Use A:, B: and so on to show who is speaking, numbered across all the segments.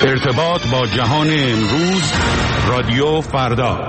A: ارتباط با جهان امروز، رادیو فردا.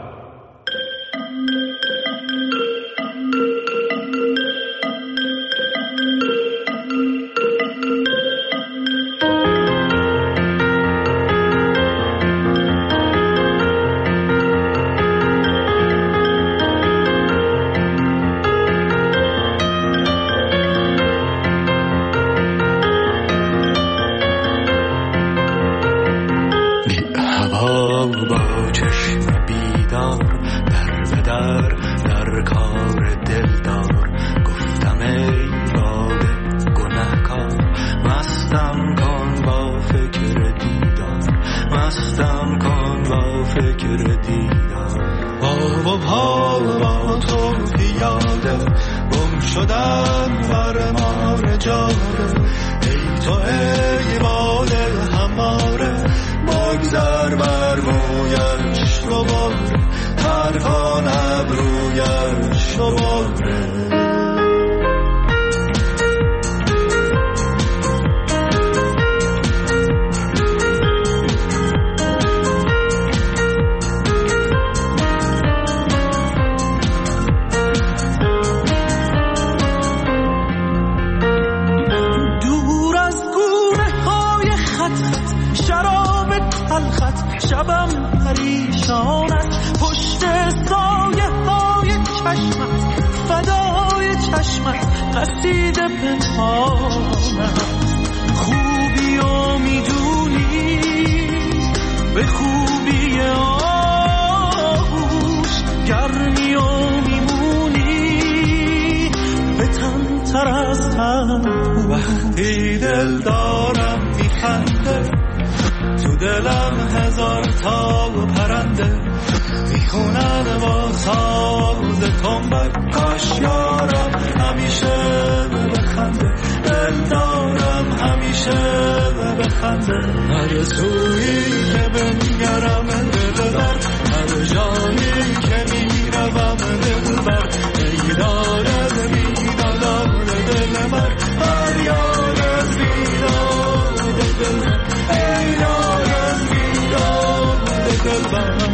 B: وقتی دل دارم میخنده، تو دلم هزار تا پرنده میخونن با ساز تنبک. کاش یارم همیشه بخنده، دل دارم همیشه بخنده. هر سویی که بنگرم دل بر، هر جایی که میروم دل بر. ای دارد بیدادار دل بر، هر یارد بیداد دل بر. ای دارد بیداد دل بر.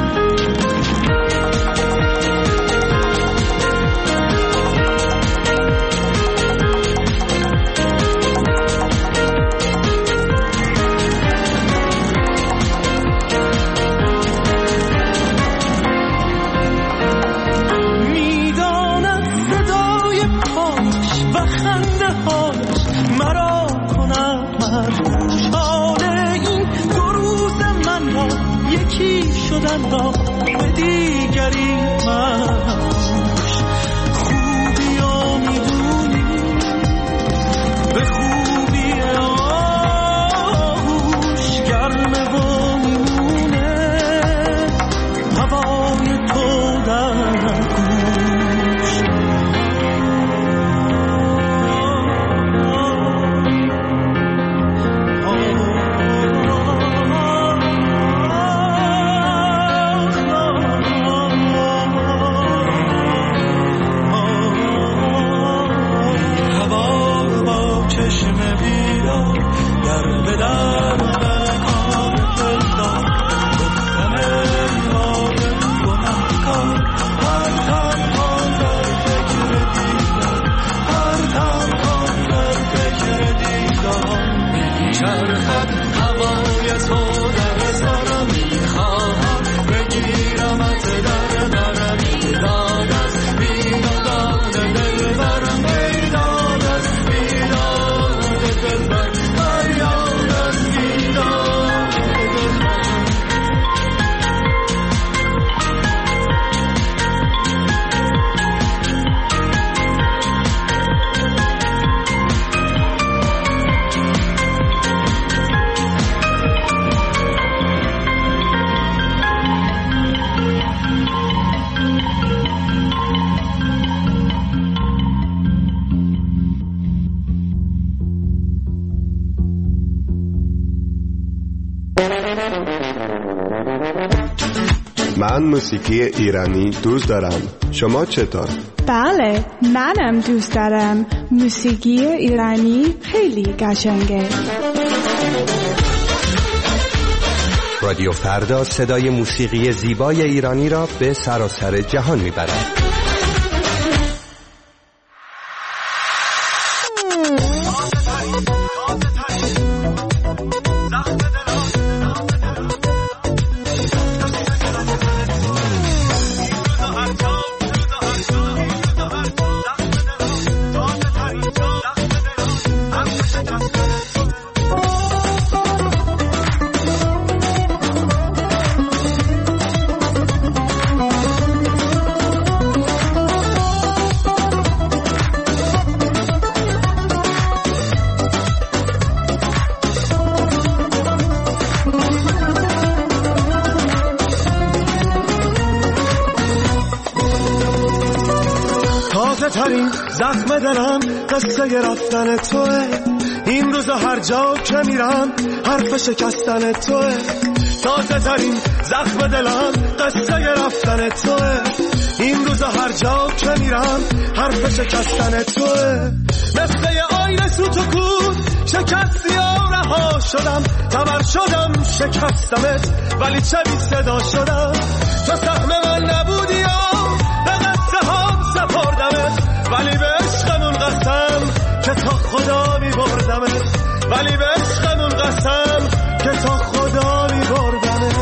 B: شدن را به دیگری منش، خوبی ها میدونی به خوبی آهوش، گرمه و میمونه هوای تو در گوش.
C: من موسیقی ایرانی دوست دارم. شما چطور؟
D: بله، منم دوست دارم. موسیقی ایرانی خیلی قشنگه.
C: رادیو فردا صدای موسیقی زیبای ایرانی را به سراسر جهان میبرد.
B: ترین زخم دلم قصه رفتن توه، این روزا هر جا که میرم حرف شکستن توه. تازه ترین زخم دلم قصه رفتن توه، این روزا هر جا که میرم حرف شکستن توه. مثل یه آینه سوت و کود شکستی و رها شدم، تبر شدم شکستمت ولی چه بی صدا شدم. تو سهم من نبودی و به قصه هم سپردمت، ولی به عشقمون قسم که تا خدا می بردمت، ولی به عشقمون قسم که تا خدا می بردمت.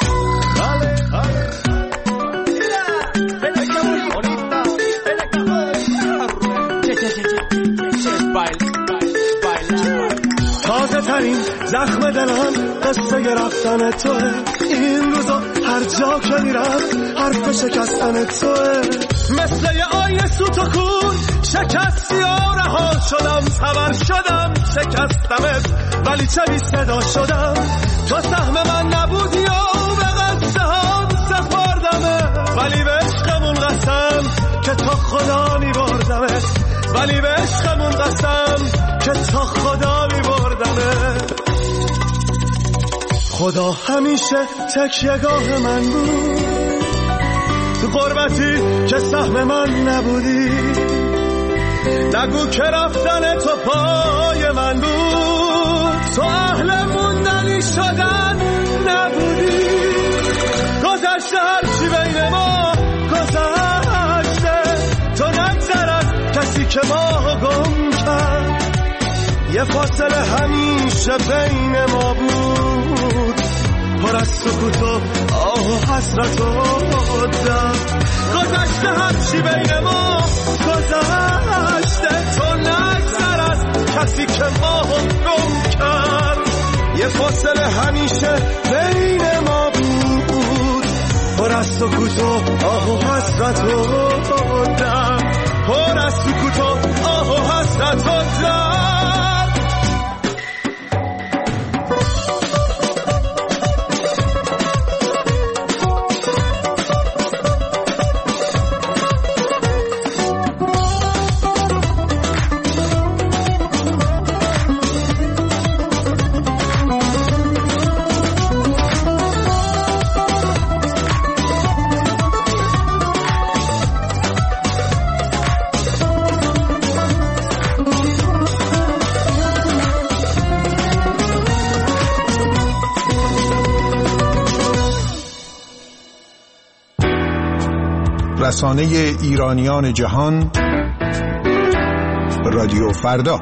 B: تازه ترین زخم دلم قصه رفتن توه، این روزا هر جا که میرم حرف شکستن توه. مثل یه آینه سوت و کود شکستی و رها شدم، تبر شدم شکستمت ولی چه بی صدا شدم. تو سهم من نبودی و به قصه هم سپردمت، ولی به عشقمون قسم که تا خدا می بردمت، ولی به عشقمون قسم که تا خدا می بردمت. خدا همیشه تکیه‌گاه من بود، تو غربتی که سهم من نبودی. نگو که رفتن تو پای من بود، تو اهل موندنی شدن نبودی. گذشته هرچی بین ما گذشته، تو نگذرد کسی که ما گم کرد. یه فاصله همیشه بین ما بود، پر از سکوت و آه و حسرت و درد. گذشته هرچی بین ما گذشته، تو نگذر از کسی که ما گم کرد. یه فاصله همیشه بین ما بود، پر از سکوت و آه و حسرت و درد، پر از سکوت و آه و حسرت و درد.
E: رسانه ایرانیان جهان، رادیو فردا.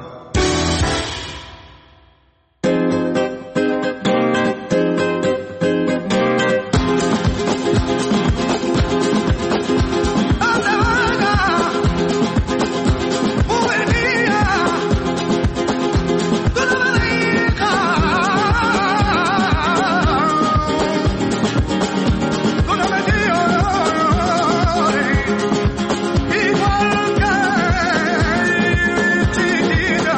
B: Igual que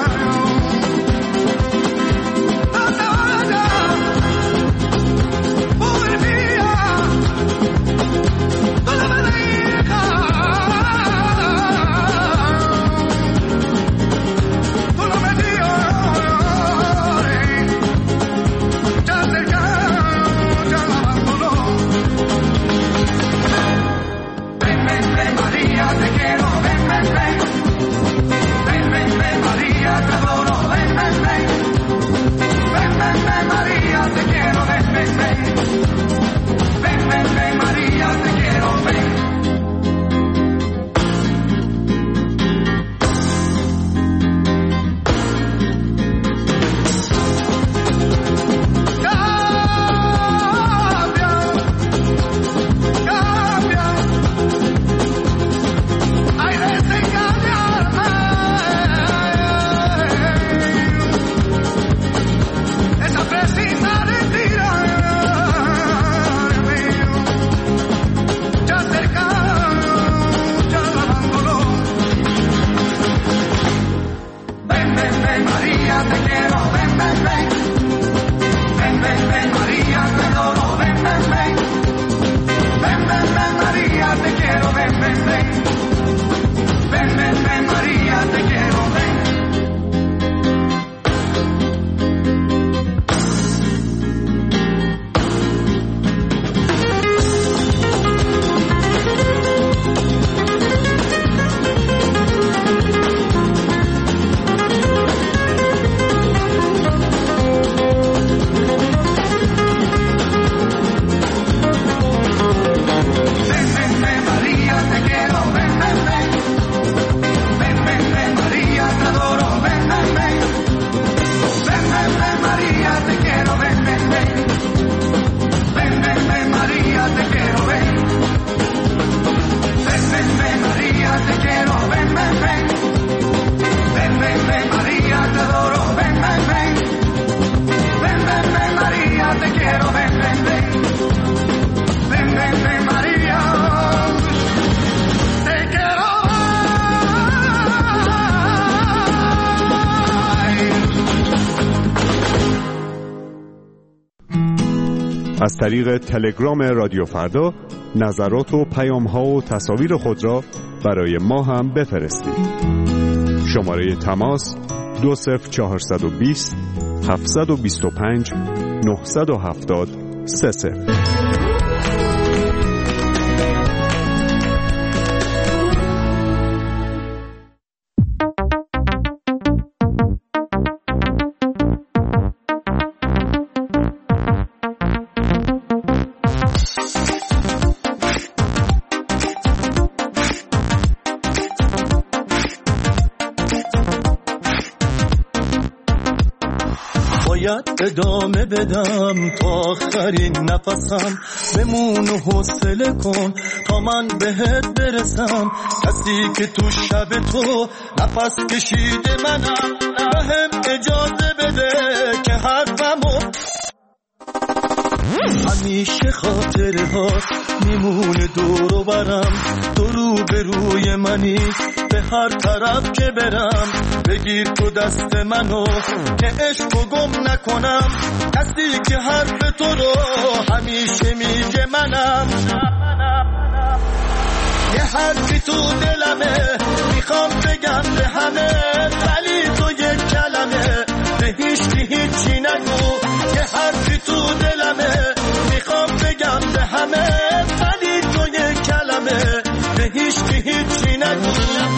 F: María, te quiero, ven, ven, ven. Ven, ven, ven, María, te quiero, ven. Ven, ven, ven, María, te quiero, ven, ven, ven. Ven, ven, ven, María, te adoro, ven, ven, ven. Ven, ven, ven, María, te quiero, ven, ven, ven. Ven, ven, ven, María, te quiero.
A: از طریق تلگرام رادیو فردا نظرات و پیام‌ها و تصاویر خود را برای ما هم بفرستید. شماره تماس 20420 725 970 30.
B: ادامه بدم تا آخرین نفسم، بمون و حوصله کن تا من بهت برسم. کسی که تو شب تو نفس کشیده منم، بهم اجازه بده که حرفمو همیشه خاطره ها میمونه دور و برم. تو رو به روی منی به هر طرف که برم. بگیر تو دست منو که عشقو گم نکنم. کسی که حرف تو رو همیشه میگه منم. یه حرفی تو دلمه میخوام بگم به همه، ولی تو یک کلمه به هیچکی هیچی نگو. یه حرفی تو دلمه میخوام بگم به همه، ولی تو یک کلمه به هیچکی هیچی نگو.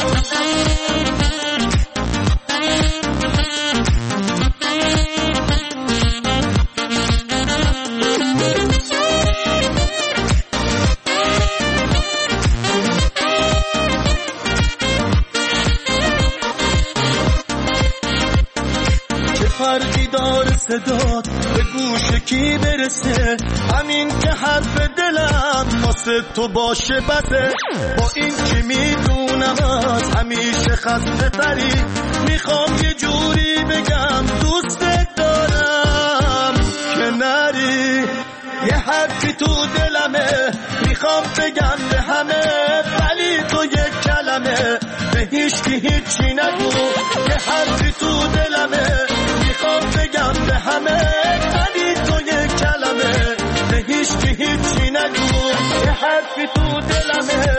B: فرقی داره صدات به گوش کی برسه؟ همین که حرف دلم واسه تو باشه بسه. با این که میدونم از همیشه خسته تری، میخوام یه جوری بگم دوستت دارم که نری. یه حرفی تو دلمه میخوام بگم به همه، ولی تو یک کلمه به هیچکی هیچی نگو. یه حرفی تو دلمه میخوام بگم به همه، ولی تو یک کلمه به هیچکی هیچی نگو. یه حرفی تو دلمه